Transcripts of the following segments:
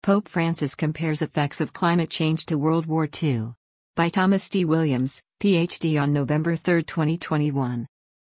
Pope Francis compares effects of climate change to World War II. By Thomas D. Williams, Ph.D. on November 3, 2021.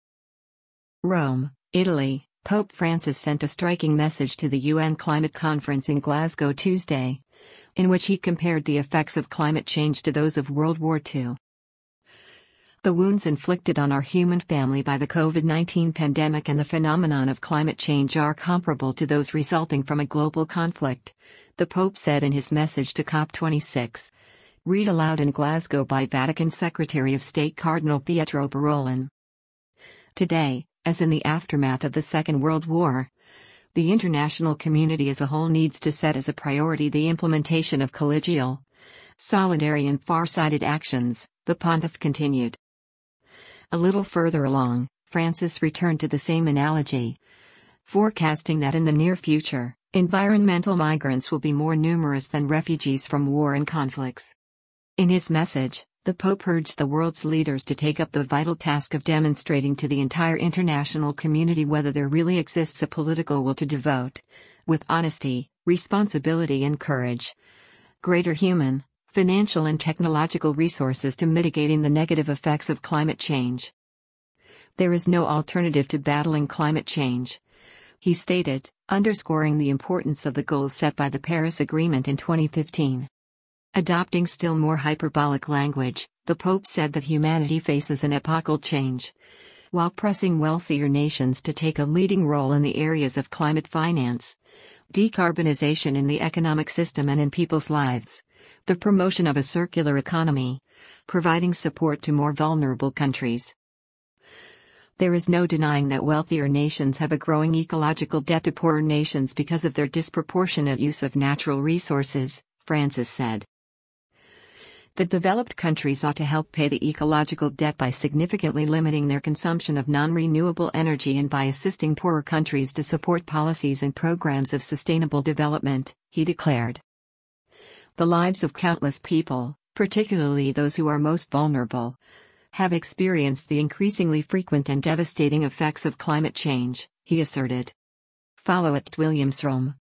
Rome, Italy. Pope Francis sent a striking message to the UN climate conference in Glasgow Tuesday, in which he compared the effects of climate change to those of World War II. The wounds inflicted on our human family by the COVID-19 pandemic and the phenomenon of climate change are comparable to those resulting from a global conflict, the Pope said in his message to COP26, read aloud in Glasgow by Vatican Secretary of State Cardinal Pietro Parolin. Today, as in the aftermath of the Second World War, the international community as a whole needs to set as a priority the implementation of collegial, solidary and far-sighted actions, the pontiff continued. A little further along, Francis returned to the same analogy, forecasting that in the near future, environmental migrants will be more numerous than refugees from war and conflicts. In his message, the Pope urged the world's leaders to take up the vital task of demonstrating to the entire international community whether there really exists a political will to devote, with honesty, responsibility and courage, greater human, financial and technological resources to mitigating the negative effects of climate change. There is no alternative to battling climate change, he stated, underscoring the importance of the goals set by the Paris Agreement in 2015. Adopting still more hyperbolic language, the Pope said that humanity faces an epochal change, while pressing wealthier nations to take a leading role in the areas of climate finance, decarbonization in the economic system and in people's lives, the promotion of a circular economy, providing support to more vulnerable countries. There is no denying that wealthier nations have a growing ecological debt to poorer nations because of their disproportionate use of natural resources, Francis said. The developed countries ought to help pay the ecological debt by significantly limiting their consumption of non-renewable energy and by assisting poorer countries to support policies and programs of sustainable development, he declared. The lives of countless people, particularly those who are most vulnerable, have experienced the increasingly frequent and devastating effects of climate change, he asserted. Follow @WilliamsRome.